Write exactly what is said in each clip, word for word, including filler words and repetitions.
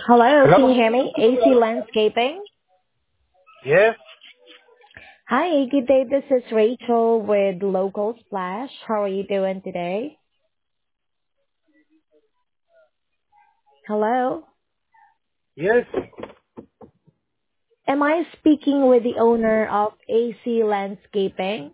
Hello, can you Hello? hear me? A C Landscaping. Yes? Hi, good day. This is Rachel with Local Splash. How are you doing today? Hello. Yes? Am I speaking with the owner of A C Landscaping?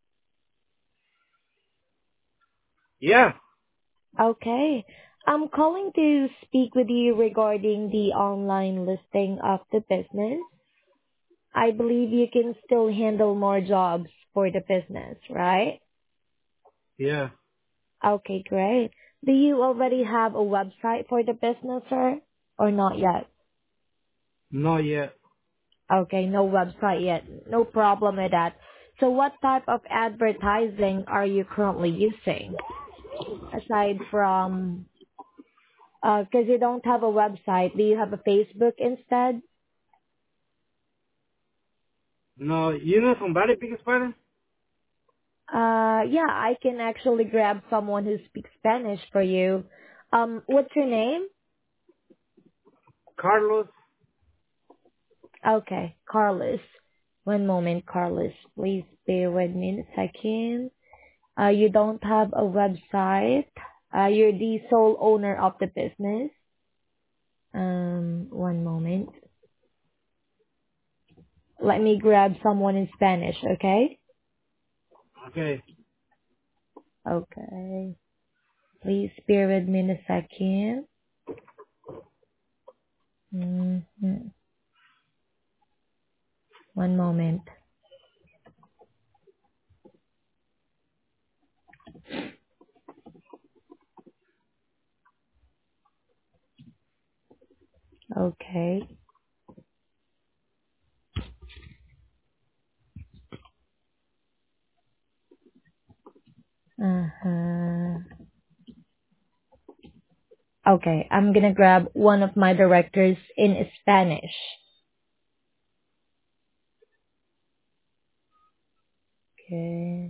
Yeah. Okay. I'm calling to speak with you regarding the online listing of the business. I believe you can still handle more jobs for the business, right? Yeah. Okay, great. Do you already have a website for the business, sir? Or not yet? Not yet. Okay, no website yet. No problem with that. So what type of advertising are you currently using? Aside from, uh, cause you don't have a website, do you have a Facebook instead? No, you know somebody speak Spanish? Uh, yeah, I can actually grab someone who speaks Spanish for you. Um, what's your name? Carlos? Okay, Carlos. One moment, Carlos. Please bear with me a second. Uh, you don't have a website. Uh, you're the sole owner of the business. Um, one moment. Let me grab someone in Spanish, okay? Okay. Okay. Please bear with me a second. Mm-hmm. One moment. Okay. Uh-huh. Okay, I'm gonna grab one of my directors in Spanish. Okay.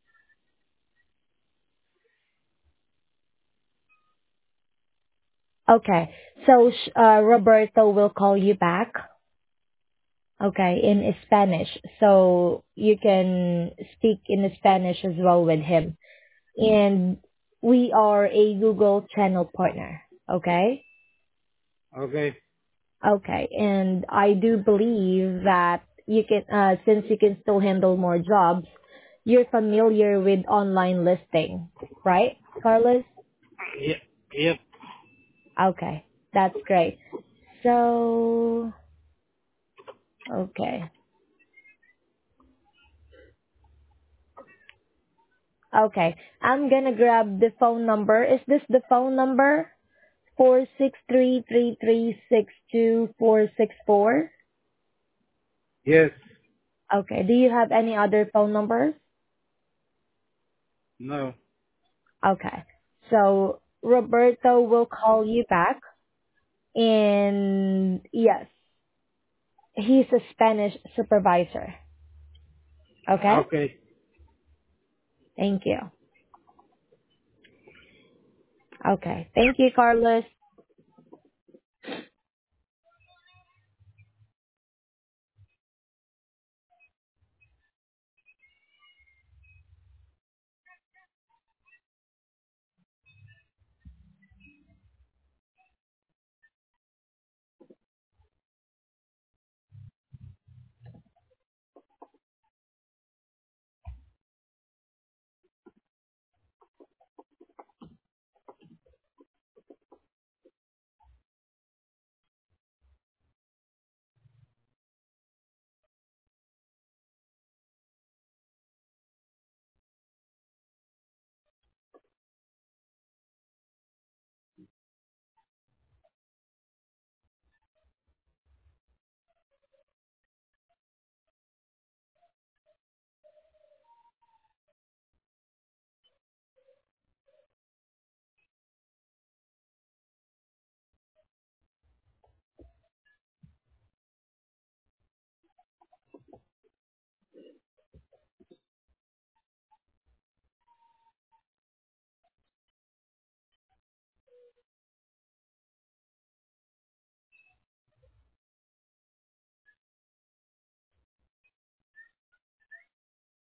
Okay. So, sh- uh, Roberto will call you back. Okay, in Spanish. So you can speak in Spanish as well with him. And we are a Google channel partner. Okay? Okay. Okay. And I do believe that you can, uh, since you can still handle more jobs, you're familiar with online listing, right, Carlos? Yeah. Yep. Okay. That's great. So, okay. Okay. I'm gonna grab the phone number. Is this the phone number? Four six three three three six two four six four. Yes. Okay. Do you have any other phone numbers? No. Okay. So Roberto will call you back, and yes, he's a Spanish supervisor. Okay. Okay. Thank you. Okay. Thank you, Carlos.